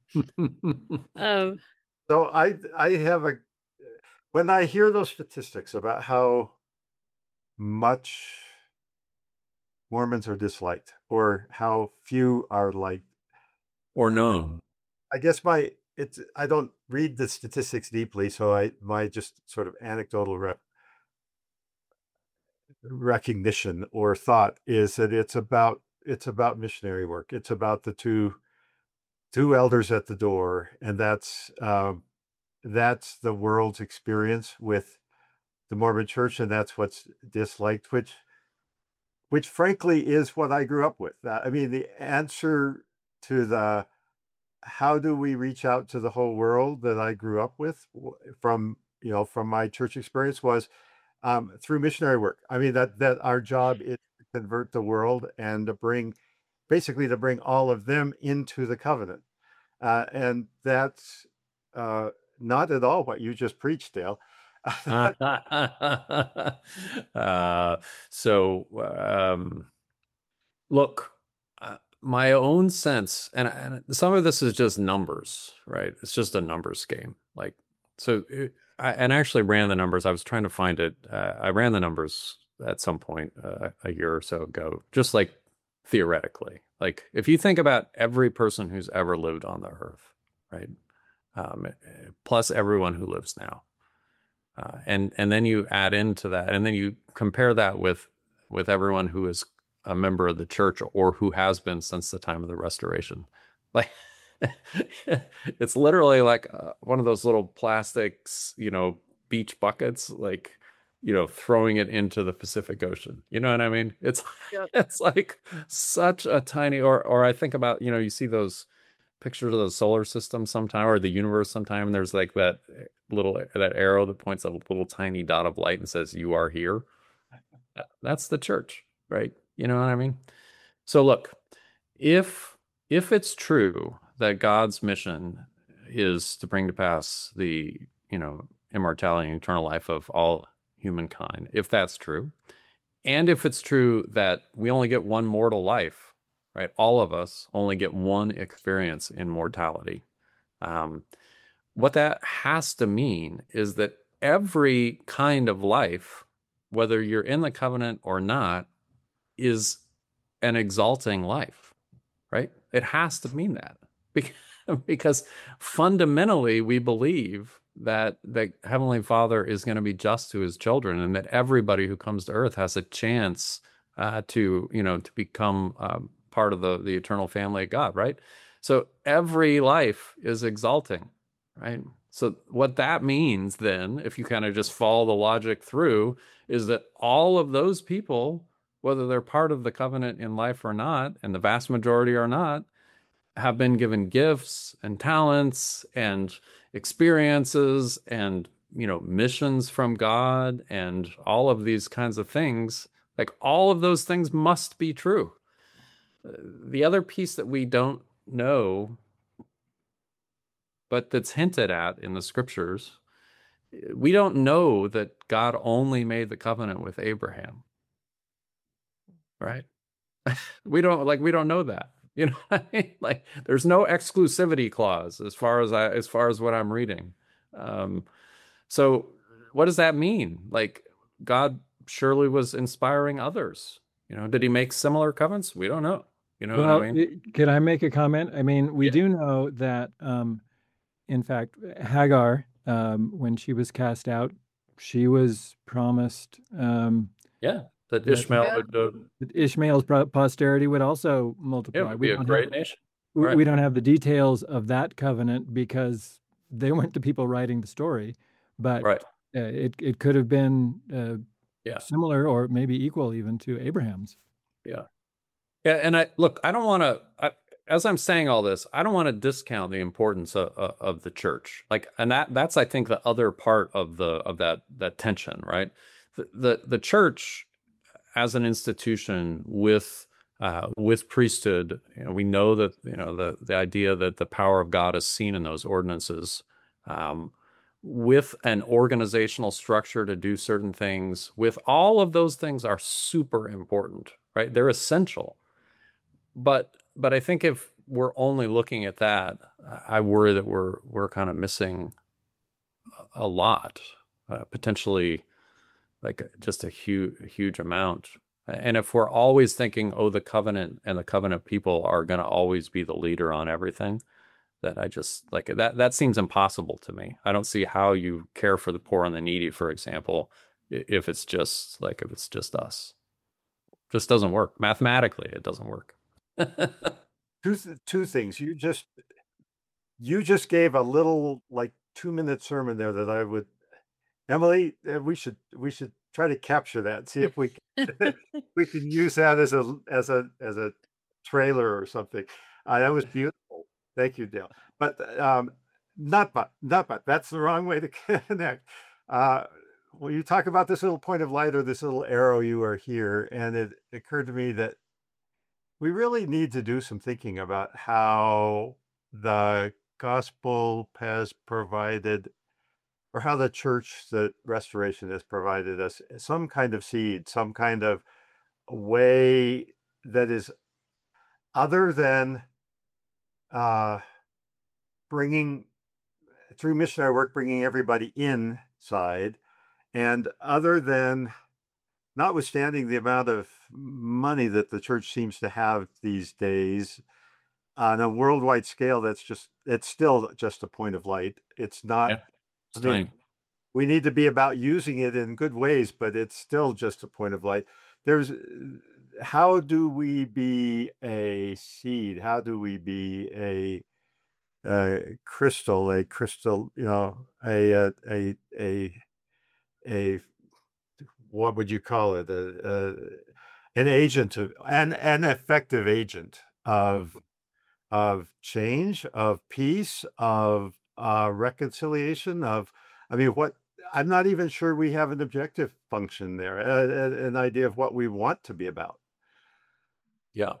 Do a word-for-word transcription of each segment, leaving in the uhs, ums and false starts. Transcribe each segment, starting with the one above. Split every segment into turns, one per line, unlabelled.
Um,
So I I have a when I hear those statistics about how much Mormons are disliked or how few are liked,
Or known.
I guess my it's I don't read the statistics deeply, so I my just sort of anecdotal re recognition or thought is that it's about it's about missionary work. It's about the two two elders at the door, and that's um, that's the world's experience with the Mormon Church, and that's what's disliked, which which frankly is what I grew up with. Uh, I mean, the answer to the how do we reach out to the whole world that I grew up with w- from you know from my church experience was um, through missionary work. I mean that that our job is to convert the world and to bring basically to bring all of them into the covenant, uh, and that's uh, not at all what you just preached, Dale.
uh, so, um, look, uh, my own sense, and, and some of this is just numbers, right? It's just a numbers game. Like, so, it, I, and I actually ran the numbers. I was trying to find it. Uh, I ran the numbers at some point uh, a year or so ago, just like theoretically. Like, if you think about every person who's ever lived on the earth, right? Um, plus everyone who lives now. Uh, and and then you add into that, and then you compare that with with everyone who is a member of the church or who has been since the time of the restoration. Like it's literally like uh, one of those little plastics, you know, beach buckets, like you know, throwing it into the Pacific Ocean. You know what I mean? It's
yeah.
it's like such a tiny. Or or I think about, you know, you see those pictures of the solar system sometime or the universe sometime, and there's like that little that arrow that points a little tiny dot of light and says you are here. That's the church, right? You know what I mean? So look, if if it's true that God's mission is to bring to pass the, you know, immortality and eternal life of all humankind, if that's true, and if it's true that we only get one mortal life, right? All of us only get one experience in mortality. Um, what that has to mean is that every kind of life, whether you're in the covenant or not, is an exalting life, right? It has to mean that because, because fundamentally we believe that the Heavenly Father is going to be just to his children, and that everybody who comes to earth has a chance uh, to, you know, to become um, part of the the eternal family of God, right? So every life is exalting, right? So what that means then, if you kind of just follow the logic through, is that all of those people, whether they're part of the covenant in life or not, and the vast majority are not, have been given gifts and talents and experiences and, you know, missions from God and all of these kinds of things. Like all of those things must be true. The other piece that we don't know, but that's hinted at in the scriptures, we don't know that God only made the covenant with Abraham, right? We don't like we don't know that. You know what I mean? Like there's no exclusivity clause as far as I as far as what I'm reading. Um, so what does that mean? Like God surely was inspiring others. You know, did he make similar covenants? We don't know. You know what I
Well,
mean?
it- can I make a comment? I mean, we
Yeah.
do know that, um, in fact, Hagar, um, when she was cast out, she was promised um,
Yeah. That
that,
Ishmael
Yeah.
would uh,
that Ishmael's pro- posterity would also
yeah,
multiply.
would
We
be a
don't have
great nation.
we
Right.
we don't have the details of that covenant because they weren't the people writing the story, but
Right.
uh, it it could have been uh,
Yeah.
similar or maybe equal even to Abraham's.
Yeah. Yeah, and I look, I don't want to, as I'm saying all this, I don't want to discount the importance of, of, of the church. Like, and that that's I think the other part of the of that that tension, right? The the, the church as an institution with uh, with priesthood, you know, we know that you know the the idea that the power of God is seen in those ordinances. Um, with an organizational structure to do certain things, with all of those things are super important, right? They're essential but but I think if we're only looking at that, I worry that we're we're kind of missing a lot, uh, potentially like just a huge huge amount. And if we're always thinking, oh, the covenant and the covenant people are going to always be the leader on everything, that I just like that that seems impossible to me. I don't see how you care for the poor and the needy, for example, if it's just like if it's just us. Just doesn't work. Mathematically, it doesn't work.
two two things. You just you just gave a little like two minute sermon there that I would, Emily, we should we should try to capture that. See if we can, we can use that as a as a as a trailer or something. Uh, that was beautiful. Thank you, Dale. But um, not but not but that's the wrong way to connect. Uh, when you talk about this little point of light or this little arrow, you are here, and it occurred to me that we really need to do some thinking about how the gospel has provided, or how the church, the restoration has provided us some kind of seed, some kind of way that is other than uh, bringing, through missionary work, bringing everybody inside, and other than, notwithstanding the amount of money that the church seems to have these days on a worldwide scale, that's just, it's still just a point of light. It's not,
Yeah, it's
I mean,
tiny.
we need to be about using it in good ways, but it's still just a point of light. There's, how do we be a seed? How do we be a, a crystal, a crystal, you know, a, a, a, a, a what would you call it? A, a, an agent of, an, an effective agent of, of change, of peace, of uh, reconciliation, of, I mean, what, I'm not even sure we have an objective function there, a, a, an idea of what we want to be about.
Yeah.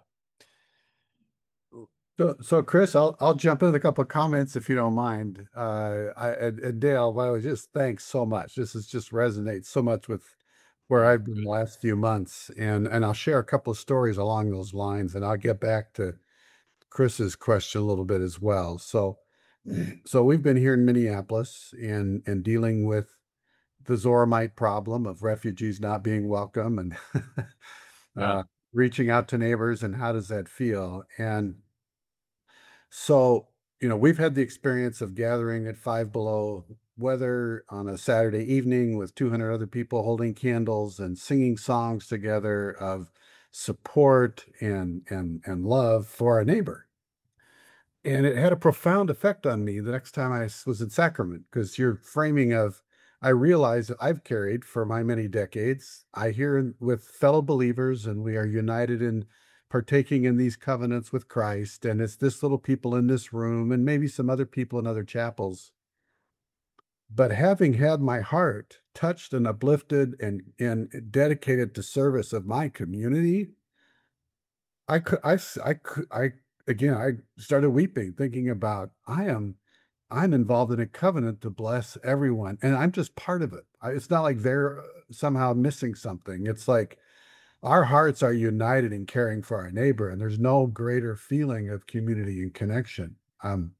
So, so Chris, I'll I'll jump in with a couple of comments if you don't mind. Uh, I and, and Dale, well, just thanks so much. This is just resonates so much with where I've been the last few months, and and I'll share a couple of stories along those lines, and I'll get back to Chris's question a little bit as well. So, so we've been here in Minneapolis and and dealing with the Zoramite problem of refugees not being welcome, and
Yeah.
uh, reaching out to neighbors, and how does that feel? And so, you know, we've had the experience of gathering at Five Below weather on a Saturday evening with two hundred other people holding candles and singing songs together of support and and and love for our neighbor. And it had a profound effect on me the next time I s- was in Sacrament, because your framing of, I realize that I've carried for my many decades. I hear in- with fellow believers, and we are united in partaking in these covenants with Christ. And it's this little people in this room, and maybe some other people in other chapels. But having had my heart touched and uplifted and, and dedicated to service of my community, I could, I, s- I could, I, again, I started weeping, thinking about, I am, I'm involved in a covenant to bless everyone, and I'm just part of it. I, it's not like they're uh, somehow missing something. It's like our hearts are united in caring for our neighbor, and there's no greater feeling of community and connection. Um,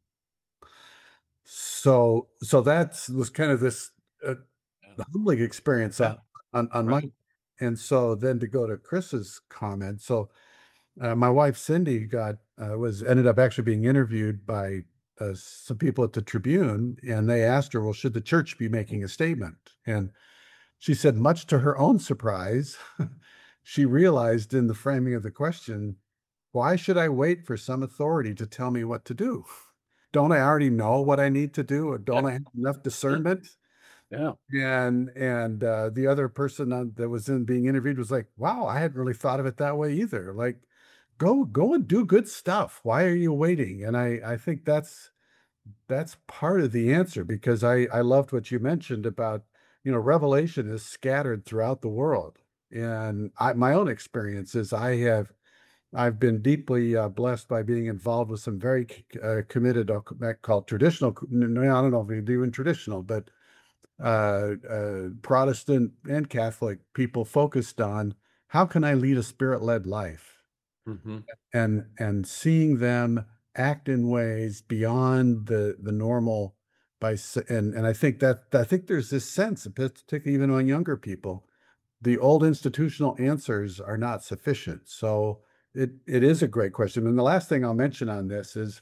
so, so that's was kind of this uh,
Yeah.
humbling experience
Yeah.
on, on, on
Right.
my, and so then to go to Chris's comment. So, uh, my wife Cindy got uh, was ended up actually being interviewed by uh, some people at the Tribune, and they asked her, "Well, should the church be making a statement?" And she said, much to her own surprise, she realized in the framing of the question, "Why should I wait for some authority to tell me what to do? Don't I already know what I need to do, or don't I have enough discernment?"
Yeah.
And and uh, the other person on, that was in being interviewed was like, "Wow, I hadn't really thought of it that way either. Like, go go and do good stuff. Why are you waiting?" And I I think that's that's part of the answer, because I I loved what you mentioned about, you know, revelation is scattered throughout the world. And I, my own experience is I have I've been deeply uh, blessed by being involved with some very c- uh, committed, uh, called traditional. No, I don't know if we do in traditional, but uh, uh, Protestant and Catholic people focused on how can I lead a spirit-led life,
Hmm.
and and seeing them act in ways beyond the the normal by s- and and I think that I think there's this sense, particularly even among younger people, the old institutional answers are not sufficient. So it it is a great question. And the last thing I'll mention on this is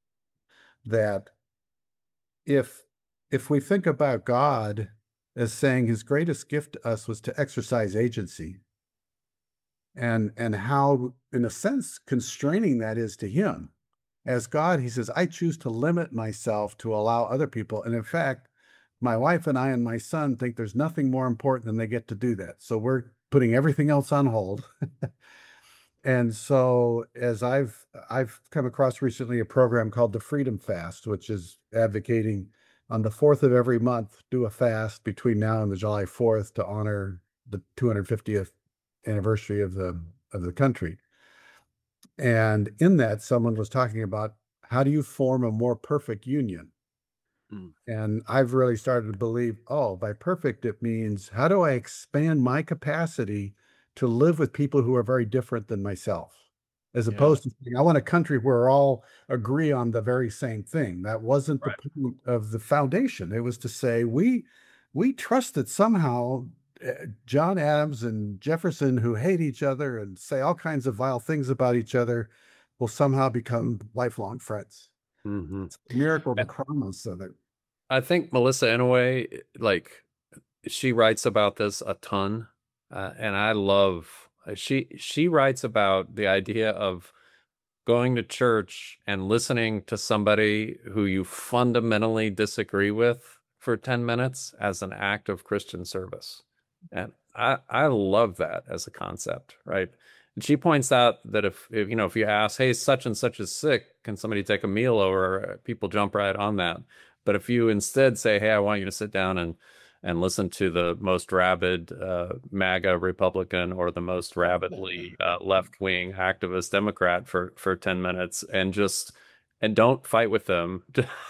that if if we think about God as saying his greatest gift to us was to exercise agency, and and how, in a sense, constraining that is to him. As God, he says, I choose to limit myself to allow other people. And in fact, my wife and I and my son think there's nothing more important than they get to do that. So we're putting everything else on hold. And so as I've I've come across recently a program called the Freedom Fast, which is advocating on the fourth of every month, do a fast between now and the July fourth to honor the two hundred fiftieth anniversary of the of the country. And in that, someone was talking about how do you form a more perfect union?
Mm.
And I've really started to believe, oh, by perfect, it means how do I expand my capacity to live with people who are very different than myself? As
Yeah.
opposed to saying, I want a country where all agree on the very same thing. That wasn't the
Right.
point of the foundation. It was to say we we trust that somehow uh, John Adams and Jefferson, who hate each other and say all kinds of vile things about each other, will somehow become lifelong friends.
hmm
It's a miracle to promise of it.
I think Melissa Inouye, like, she writes about this a ton, uh, and I love uh, she she writes about the idea of going to church and listening to somebody who you fundamentally disagree with for ten minutes as an act of Christian service. And I I love that as a concept, right? And she points out that if, if you know, if you ask, hey, such and such is sick, can somebody take a meal over? People jump right on that. But if you instead say, hey, I want you to sit down and and listen to the most rabid uh, MAGA Republican or the most rabidly uh, left-wing activist Democrat for for ten minutes, and just and don't fight with them.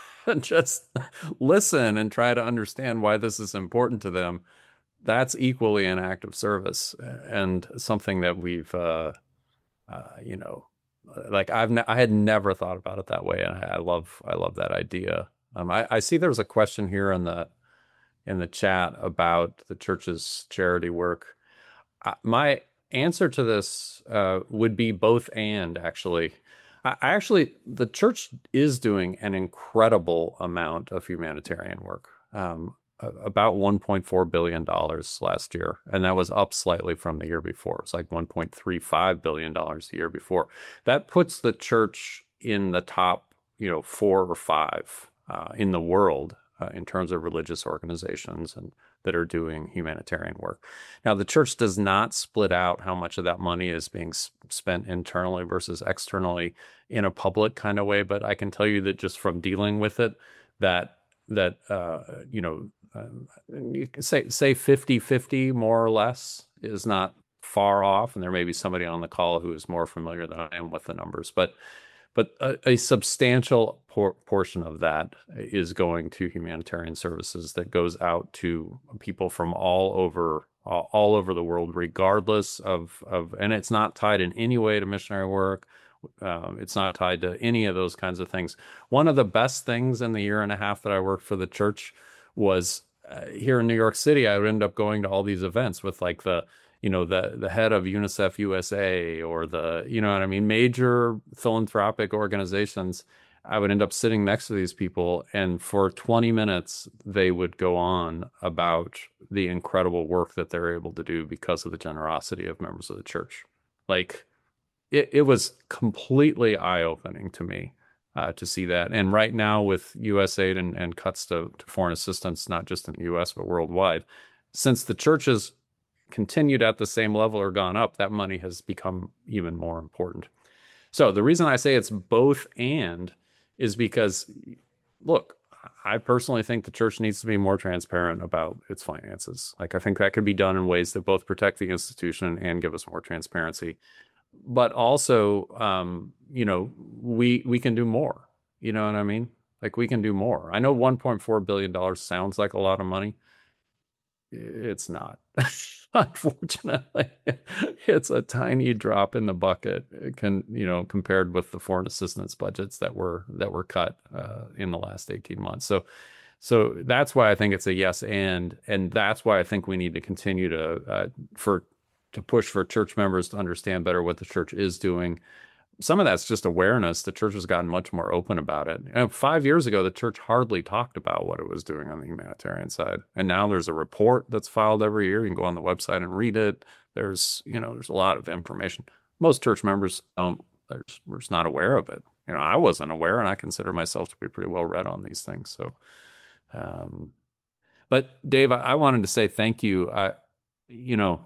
Just listen and try to understand why this is important to them. That's equally an act of service, and something that we've uh, uh, you know, like I've ne I had never thought about it that way, and I, I love I love that idea. Um, I, I see there's a question here in the in the chat about the church's charity work. Uh, my answer to this uh, would be both and, actually. I, I actually, the church is doing an incredible amount of humanitarian work, um, about one point four billion dollars last year. And that was up slightly from the year before. It's like one point three five billion dollars the year before. That puts the church in the top, you know, four or five uh, in the world uh, in terms of religious organizations and that are doing humanitarian work. Now, the church does not split out how much of that money is being spent internally versus externally in a public kind of way, but I can tell you that just from dealing with it, that that uh, you know, uh, you can say say fifty fifty more or less is not far off, and there may be somebody on the call who is more familiar than I am with the numbers, but but a, a substantial por portion of that is going to humanitarian services that goes out to people from all over all, all over the world, regardless of of, and it's not tied in any way to missionary work. Um, it's not tied to any of those kinds of things. One of the best things in the year and a half that I worked for the church was uh, here in New York City. I would end up going to all these events with like the you know, the the head of UNICEF U S A or the, you know what I mean, major philanthropic organizations. I would end up sitting next to these people, and for twenty minutes, they would go on about the incredible work that they're able to do because of the generosity of members of the church. Like, it, it was completely eye-opening to me uh, to see that. And right now, with U S aid and, and cuts to, to foreign assistance, not just in the U S, but worldwide, since the churches continued at the same level or gone up, that money has become even more important. So the reason I say it's both and is because, look, I personally think the church needs to be more transparent about its finances. Like, I think that could be done in ways that both protect the institution and give us more transparency. But also, um, you know, we we can do more. You know what I mean? Like, we can do more. I know one point four billion dollars sounds like a lot of money, it's not. Unfortunately, it's a tiny drop in the bucket. It can, you know, compared with the foreign assistance budgets that were that were cut uh, in the last eighteen months. So, so that's why I think it's a yes and, and that's why I think we need to continue to uh, for to push for church members to understand better what the church is doing. Some of that's just awareness. The church has gotten much more open about it. And five years ago, the church hardly talked about what it was doing on the humanitarian side. And now there's a report that's filed every year. You can go on the website and read it. There's, you know, there's a lot of information. Most church members don't, they're just, we're just not aware of it. You know, I wasn't aware, and I consider myself to be pretty well read on these things. So, um, but Dave, I, I wanted to say thank you. I, you know,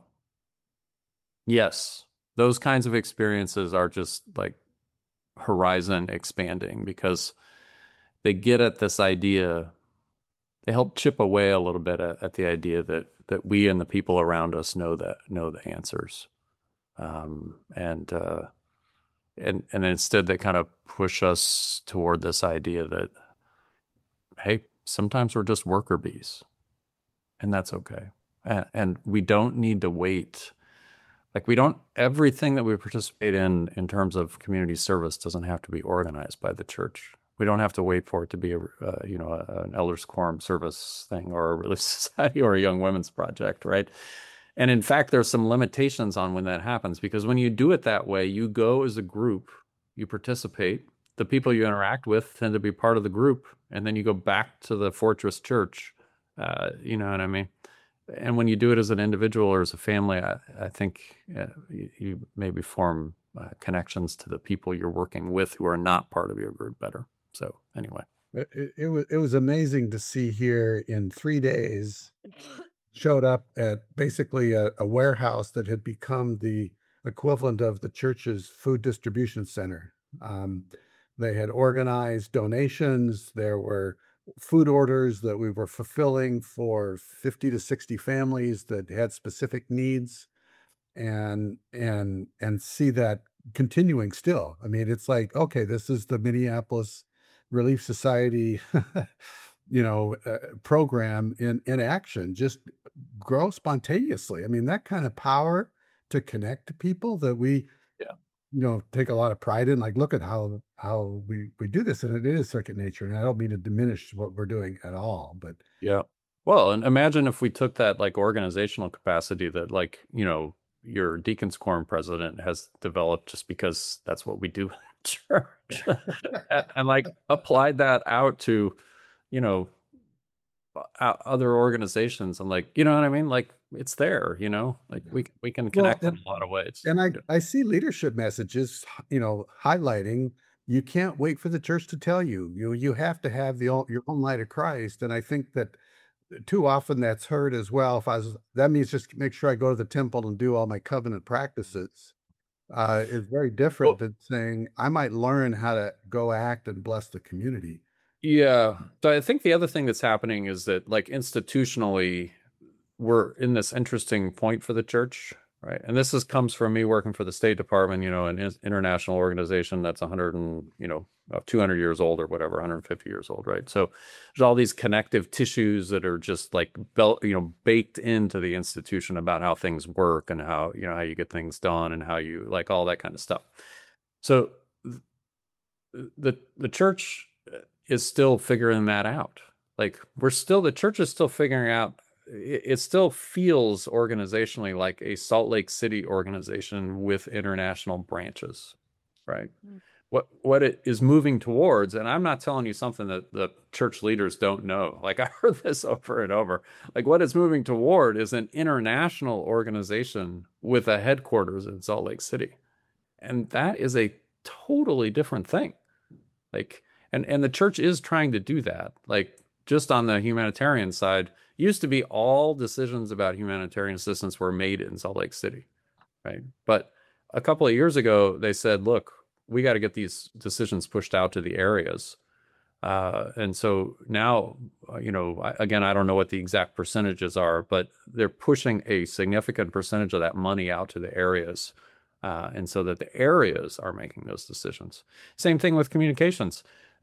yes, those kinds of experiences are just like horizon expanding because they get at this idea. They help chip away a little bit at, at the idea that that we and the people around us know that know the answers, um, and uh, and and instead they kind of push us toward this idea that, hey, sometimes we're just worker bees, and that's okay, and, and we don't need to wait. Like we don't, everything that we participate in, in terms of community service doesn't have to be organized by the church. We don't have to wait for it to be a, uh, you know, a, an elders quorum service thing or a religious society or a young women's project, right? And in fact, there's some limitations on when that happens, because when you do it that way, you go as a group, you participate, the people you interact with tend to be part of the group, and then you go back to the fortress church, uh, you know what I mean? And when you do it as an individual or as a family, I, I think uh, you, you maybe form uh, connections to the people you're working with who are not part of your group better. So anyway,
It, it, it was it was amazing to see here in three days. Showed up at basically a, a warehouse that had become the equivalent of the church's food distribution center. Um, they had organized donations. There were food orders that we were fulfilling for fifty to sixty families that had specific needs, and and and see that continuing still. I mean, it's like, okay, this is the Minneapolis Relief Society, you know, uh, program in in action, just grow spontaneously. I mean, that kind of power to connect to people that we
yeah.
you know, take a lot of pride in. Like, look at how how we we do this, and it is circuit nature. And I don't mean to diminish what we're doing at all, but
Yeah. Well, and imagine if we took that like organizational capacity that, like, you know, your Deacons Quorum president has developed just because that's what we do in church, and, and like applied that out to, you know, o- other organizations. And like, you know what I mean? Like it's there, you know, like we we can
well,
connect
and,
in a lot of ways.
and I
Yeah.
I see leadership messages, you know, highlighting you can't wait for the church to tell you. You you have to have the own- your own light of Christ, and I think that too often that's heard as well. If I was, that means just make sure I go to the temple and do all my covenant practices. Uh, is very different
Well,
than saying I might learn how to go act and bless the community.
yeah. So I think the other thing that's happening is that like institutionally, we're in this interesting point for the church, right? And this is comes from me working for the State Department, you know, an in- international organization that's one hundred and, you know, uh, two hundred years old or whatever, one hundred fifty years old, right? So there's all these connective tissues that are just like bel- you know, baked into the institution about how things work and how, you know, how you get things done and how you like all that kind of stuff. So th- the the church is still figuring that out. Like we're still the church is still figuring out. It, it still feels organizationally like a Salt Lake City organization with international branches, right?
Mm.
What what it is moving towards, and I'm not telling you something that the church leaders don't know. Like I heard this over and over. Like what it's moving toward is an international organization with a headquarters in Salt Lake City, and that is a totally different thing. Like and and the church is trying to do that. Like just on the humanitarian side, used to be all decisions about humanitarian assistance were made in Salt Lake City, right? But a couple of years ago, they said, look, we got to get these decisions pushed out to the areas. Uh, and so now, uh, you know, I, again, I don't know what the exact percentages are, but they're pushing a significant percentage of that money out to the areas. Uh, and so that the areas are making those decisions. Same thing with communications.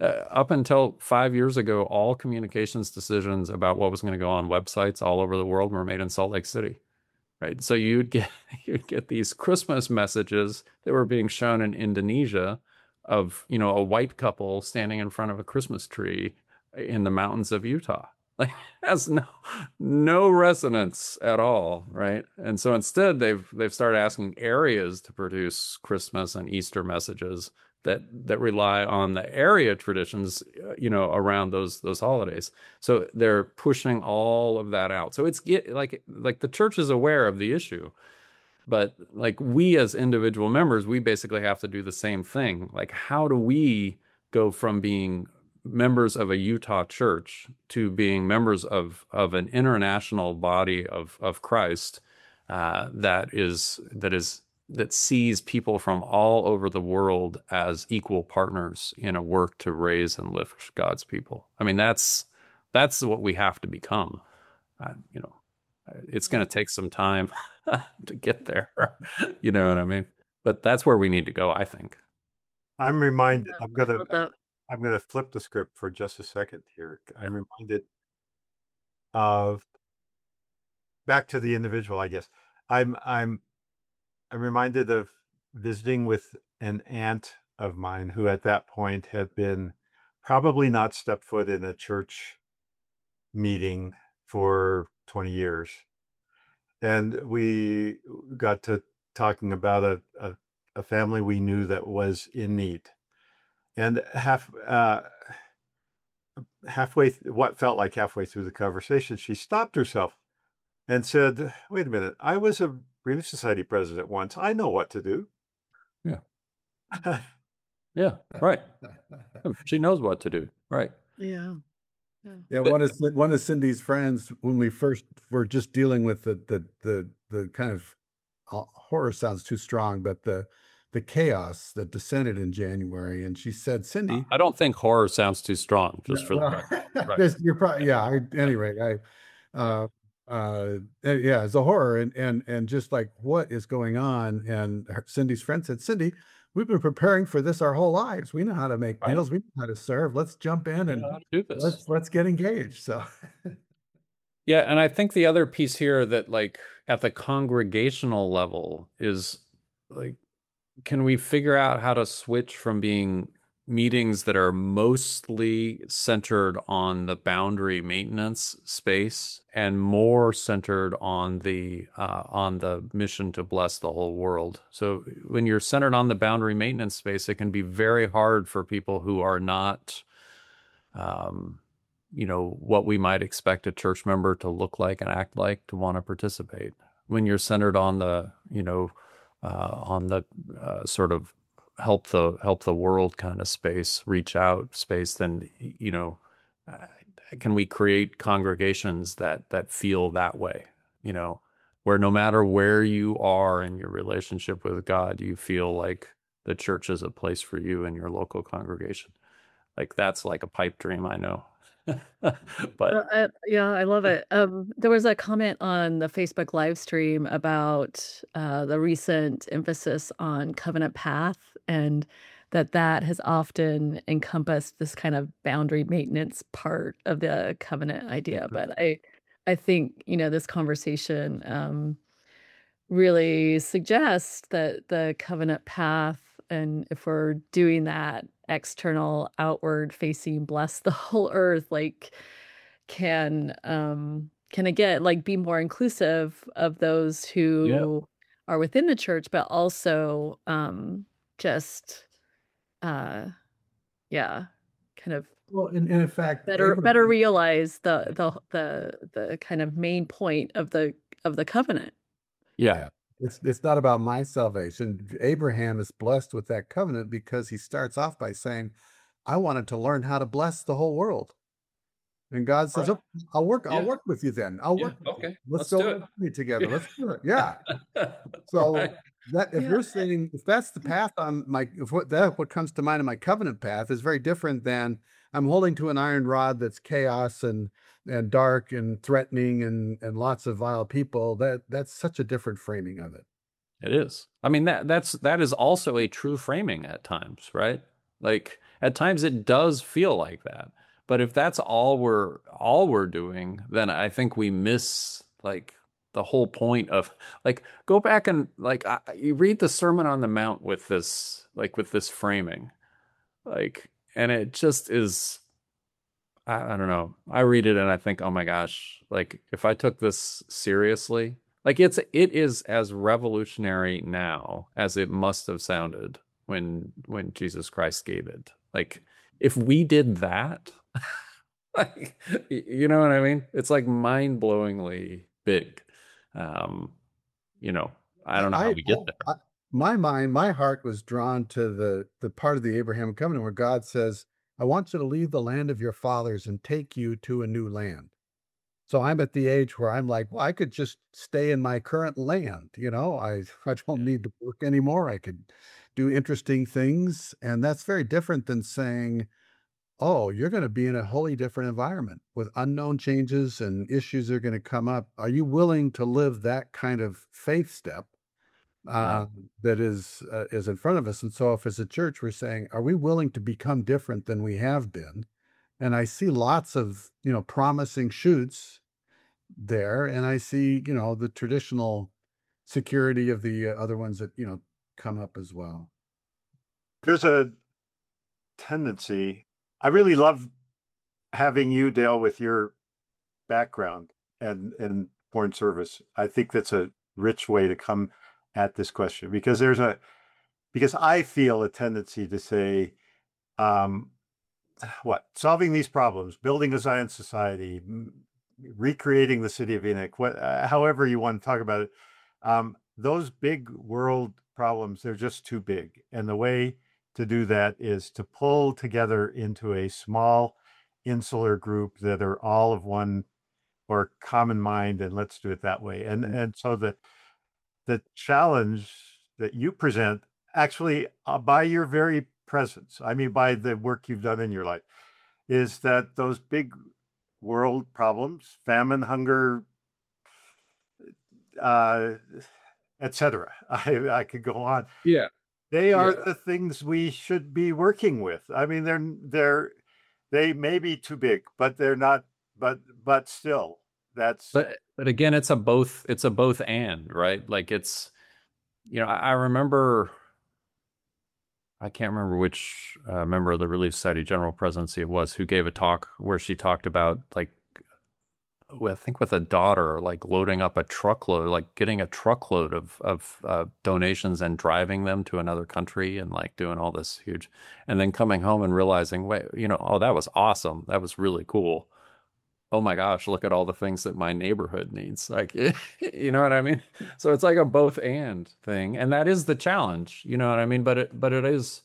uh, up until five years ago, all communications decisions about what was going to go on websites all over the world were made in Salt Lake City, right? So you'd get you'd get these Christmas messages that were being shown in Indonesia of, you know, a white couple standing in front of a Christmas tree in the mountains of Utah. Like, has no no resonance at all, right? And so instead they've they've started asking areas to produce Christmas and Easter messages that that rely on the area traditions, uh, you know, around those those holidays. So they're pushing all of that out. So it's get, like like the church is aware of the issue, but like we as individual members, we basically have to do the same thing. Like, how do we go from being members of a Utah church to being members of of an international body of of Christ, uh, that is that is that sees people from all over the world as equal partners in a work to raise and lift God's people? I mean, that's that's what we have to become. Uh, you know, it's going to take some time to get there. You know what I mean? But that's where we need to go, I think.
I'm reminded,
Yeah,
I'm
I
gonna
love that.
I'm gonna flip the script for just a second here. I'm reminded of back to the individual, I guess. I'm I'm I'm reminded of visiting with an aunt of mine who at that point had been probably not stepped foot in a church meeting for twenty years. And we got to talking about a, a, a family we knew that was in need. And half uh, halfway, th- what felt like halfway through the conversation, she stopped herself and said, "Wait a minute, I was a Relief Society president once. I know what to do."
Yeah. Yeah, right. She knows what to do. Right.
Yeah. Yeah.
Yeah,
But-
one of Cin- one of Cindy's friends, when we first were just dealing with the the the the kind of uh, horror sounds too strong, but the the chaos that descended in January, and she said, Cindy,
I don't think horror sounds too strong, just
yeah,
for the
well,
record. Right.
there's- you're probably yeah. I, anyway, I uh uh eh, yeah, it's a horror, and and and just like what is going on, and her, Cindy's friend said, Cindy, we've been preparing for this our whole lives. We know how to make
Right.
meals. We know how to serve. Let's jump in
I
and
know how to do this.
let's let's get engaged. So.
Yeah, and I think the other piece here that like at the congregational level is like, can we figure out how to switch from being meetings that are mostly centered on the boundary maintenance space and more centered on the uh, on the mission to bless the whole world? So when you're centered on the boundary maintenance space, it can be very hard for people who are not um, you know, what we might expect a church member to look like and act like to want to participate. When you're centered on the, you know, uh, on the uh, sort of help the help the world kind of space, reach out space, then you know, uh, can we create congregations that that feel that way? You know, where no matter where you are in your relationship with God, you feel like the church is a place for you in your local congregation. Like that's like a pipe dream, I know. But
Well, I, yeah, I love it. Um, there was a comment on the Facebook live stream about uh, the recent emphasis on covenant path, and that that has often encompassed this kind of boundary maintenance part of the covenant idea. But I, I think you know this conversation um, really suggests that the covenant path, and if we're doing that external, outward facing, bless the whole earth, like can um can again like be more inclusive of those who are within the church, but also um just uh yeah, kind of
Well, and, and in fact,
better
Abraham-
better realize the the the the kind of main point of the of the covenant.
yeah,
It's it's not about my salvation. Abraham is blessed with that covenant because he starts off by saying, I wanted to learn how to bless the whole world. And God says,
Right.
"Oh, I'll work, I'll
Yeah.
work with you then. I'll
Yeah,
work. with you.
okay,
Let's,
let's
go
do
on
it."
a journey together. Let's do it. Yeah. So
Right.
that if
Yeah.
you're saying if that's the path on my if what that what comes to mind in my covenant path is very different than I'm holding to an iron rod that's chaos and and dark and threatening and and lots of vile people, that that's such a different framing of it.
It is. I mean, that that's that is also a true framing at times, right? Like, at times it does feel like that. But if that's all we're all we're doing, then I think we miss like the whole point of like go back and like I, you read the Sermon on the Mount with this like with this framing. Like and it just is I, I don't know. I read it and I think, oh my gosh, like if I took this seriously, like it's it is as revolutionary now as it must have sounded when when Jesus Christ gave it. Like if we did that, like y- you know what I mean? It's like mind-blowingly big. Um, you know, I
I,
don't know how
I,
we get there.
I my mind, my heart was drawn to the the part of the Abraham covenant where God says, "I want you to leave the land of your fathers and take you to a new land." So I'm at the age where I'm like, well, I could just stay in my current land, you know, I I don't
Yeah.
need to work anymore. I could do interesting things, and that's very different than saying, oh, you're going to be in a wholly different environment with unknown changes and issues that are going to come up. Are you willing to live that kind of faith step
Yeah.
uh, that is uh, is in front of us? And so, if as a church we're saying, are we willing to become different than we have been? And I see lots of you know promising shoots there, and I see you know the traditional security of the uh, other ones that you know come up as well.
There's a tendency. I really love having you, Dale, with your background and and foreign service. I think that's a rich way to come at this question because there's a because I feel a tendency to say, um, what solving these problems, building a Zion society, m- recreating the city of Enoch, what, uh, however you want to talk about it, um, those big world problems, they're just too big. And the way to do that is to pull together into a small insular group that are all of one or common mind, and let's do it that way. And and so the the challenge that you present actually uh, by your very presence, I mean by the work you've done in your life, is that those big world problems, famine, hunger, uh, et cetera. I, I could go on.
Yeah.
They are
Yeah.
the things we should be working with. I mean, they're they're they may be too big, but they're not. But but still, that's
But but again, it's a both it's a both and, right? Like it's you know, I, I remember I can't remember which uh, member of the Relief Society General Presidency it was who gave a talk where she talked about like with, I think with a daughter, like loading up a truckload, like getting a truckload of of uh, donations and driving them to another country and like doing all this huge, and then coming home and realizing, wait, you know, oh, that was awesome. That was really cool. Oh my gosh, look at all the things that my neighborhood needs. Like, you know what I mean? So it's like a both and thing, and that is the challenge. You know what I mean? But it but it is.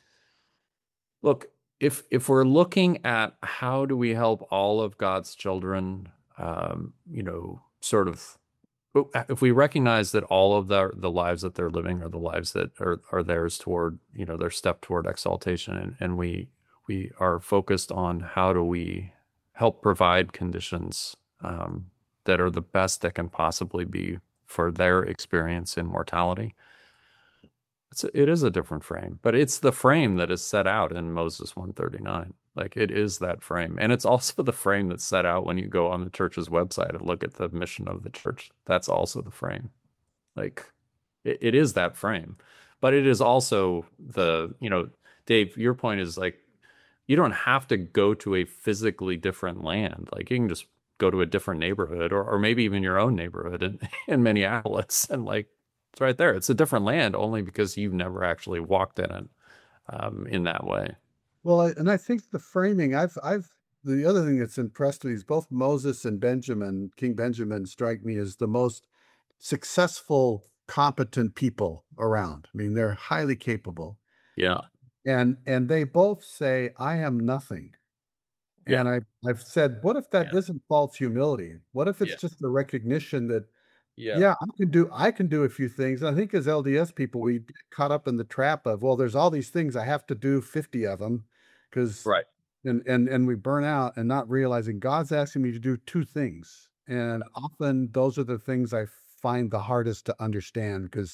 Look, if if we're looking at how do we help all of God's children, um, you know, sort of, if we recognize that all of the the lives that they're living are the lives that are are theirs toward, you know, their step toward exaltation, and and we we are focused on how do we help provide conditions um, that are the best that can possibly be for their experience in mortality. It's a, it is a different frame, but it's the frame that is set out in Moses one thirty-nine. Like it is that frame. And it's also the frame that's set out when you go on the church's website and look at the mission of the church. That's also the frame. Like it, it is that frame. But it is also the, you know, Dave, your point is like you don't have to go to a physically different land. Like you can just go to a different neighborhood or, or maybe even your own neighborhood in, in Minneapolis and like it's right there. It's a different land only because you've never actually walked in it um, in that way.
Well, I, and I think the framing, I've, I've, the other thing that's impressed me is both Moses and Benjamin, King Benjamin, strike me as the most successful, competent people around. I mean, they're highly capable,
Yeah.
and and they both say, "I am nothing."
Yeah.
And I, I've said, what if that
Yeah.
isn't false humility? What if it's
Yeah.
just the recognition that
Yeah.
yeah, I can do I can do a few things. I think as L D S people, we get caught up in the trap of, well, there's all these things I have to do fifty of them because
Right.
and and and we burn out and not realizing God's asking me to do two things. And often those are the things I find the hardest to understand because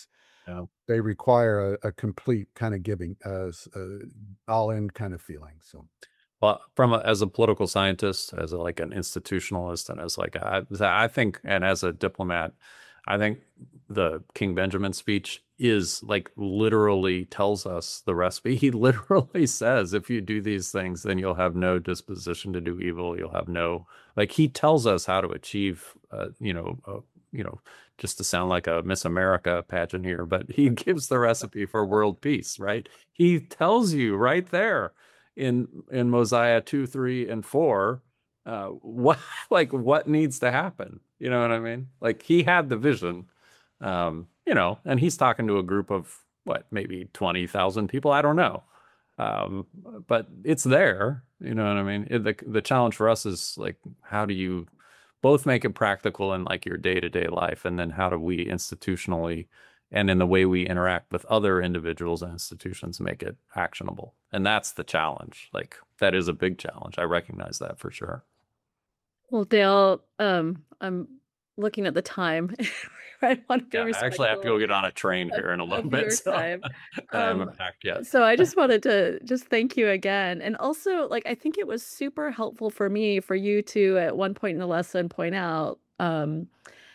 Yeah.
They require a, a complete kind of giving, uh, s- uh, all in kind of feeling. So
Well, from a, as a political scientist, as a, like an institutionalist, and as like a, I I think, and as a diplomat, I think the King Benjamin speech is like literally tells us the recipe. He literally says, if you do these things, then you'll have no disposition to do evil. You'll have no, like he tells us how to achieve, uh, you know, uh, you know, just to sound like a Miss America pageant here, but he gives the recipe for world peace, right? He tells you right there in in Mosiah two, three, and four, uh, what like what needs to happen. You know what I mean? Like he had the vision, um, you know, and he's talking to a group of what, maybe twenty thousand people. I don't know. Um, but it's there. You know what I mean? It, the the challenge for us is like, how do you both make it practical in like your day-to-day life, and then how do we institutionally and in the way we interact with other individuals and institutions make it actionable? And that's the challenge. Like that is a big challenge. I recognize that for sure.
Well, Dale, um, I'm looking at the time. I want to be
Yeah, I actually have to go
respectful
get on a train
of,
here in a little
of
bit.
your
So
time.
I
Um,
haven't packed yet.
so I just wanted to just thank you again. And also, like, I think it was super helpful for me for you to, at one point in the lesson, point out um,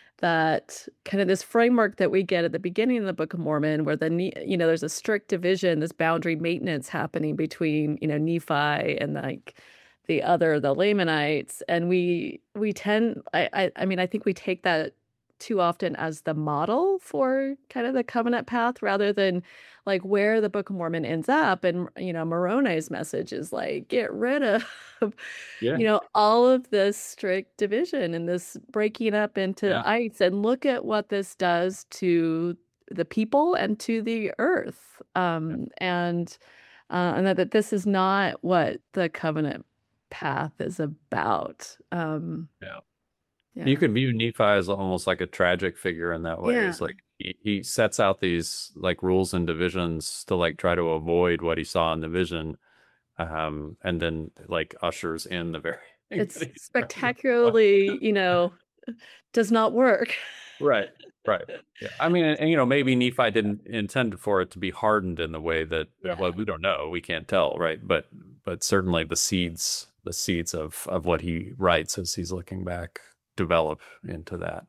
that kind of this framework that we get at the beginning of the Book of Mormon, where the, Ne- you know, there's a strict division, this boundary maintenance happening between, you know, Nephi and like the other, the Lamanites. And we, we tend, I, I, I mean, I think we take that too often as the model for kind of the covenant path rather than like where the Book of Mormon ends up. And, you know, Moroni's message is like, get rid of,
Yeah.
you know, all of this strict division and this breaking up into
Yeah.
ites, and look at what this does to the people and to the earth. Um, and, uh, and that, that this is not what the covenant path is about. Um,
Yeah.
yeah.
You could view Nephi as almost like a tragic figure in that way.
Yeah.
It's like he, he sets out these like rules and divisions to like try to avoid what he saw in the vision. Um, and then like ushers in the very thing
It's
that he's trying to avoid.
spectacularly, you know, does not work.
Right, right. Yeah. I mean, and, and, you know, maybe Nephi didn't intend for it to be hardened in the way that,
Yeah.
well, we don't know, we can't tell, right? But but certainly the seeds, the seeds of of what he writes as he's looking back develop into that.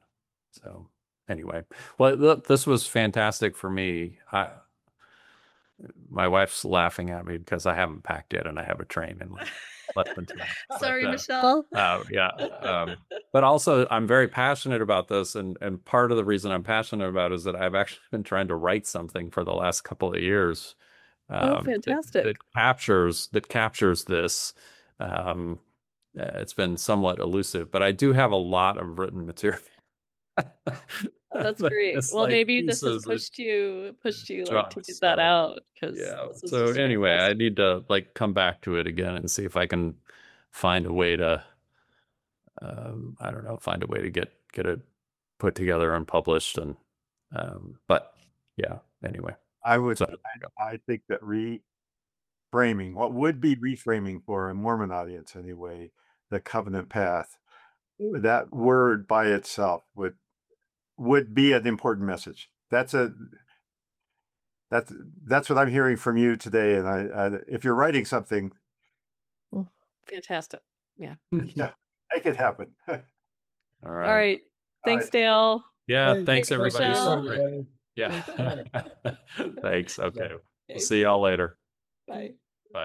So anyway, well, look, this was fantastic for me. I my wife's laughing at me because I haven't packed yet and I have a train in like less than two hours.
Sorry,
But, uh,
Michelle.
uh, yeah. Um, but also, I'm very passionate about this, and and part of the reason I'm passionate about it is that I've actually been trying to write something for the last couple of years.
Oh,
Um, that,
fantastic.
that captures that captures this. Um, uh, it's been somewhat elusive, but I do have a lot of written material.
That's
But
great.
it's
Well,
like
maybe this has
pieces that
pushed you pushed you like to
drops,
get that
so,
out, because
yeah.
this is
So
just
anyway, I
fantastic.
need to like come back to it again and see if I can find a way to, um, I don't know, find a way to get get it put together and published. And um, but yeah, anyway.
I would,
So
I, I think that reframing, what would be reframing for a Mormon audience anyway, the covenant path, that word by itself would would be an important message. That's a that's that's what I'm hearing from you today. And I, I if you're writing something,
Well, fantastic. Yeah.
yeah, make it happen.
all
All
right.
right. Thanks,
right.
Dale.
Yeah,
Hey,
thanks
Thanks,
everybody.
Michelle.
So great. Yeah. Thanks. Okay. We'll
Okay.
see y'all later.
Bye.